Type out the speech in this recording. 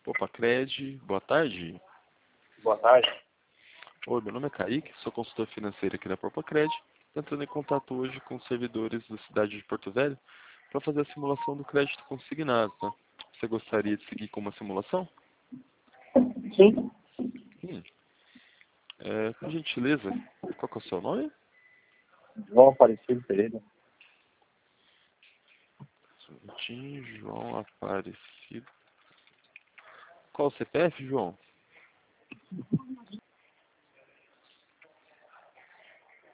Popacred, boa tarde. Boa tarde. Oi, meu nome é Kaique, sou consultor financeiro aqui da Popacred, entrando em contato hoje com os servidores da cidade de Porto Velho para fazer a simulação do crédito consignado. Tá? Você gostaria de seguir com uma simulação? Sim. Por gentileza, qual que é o seu nome? João Aparecido Pereira. João Aparecido. Qual o CPF, João?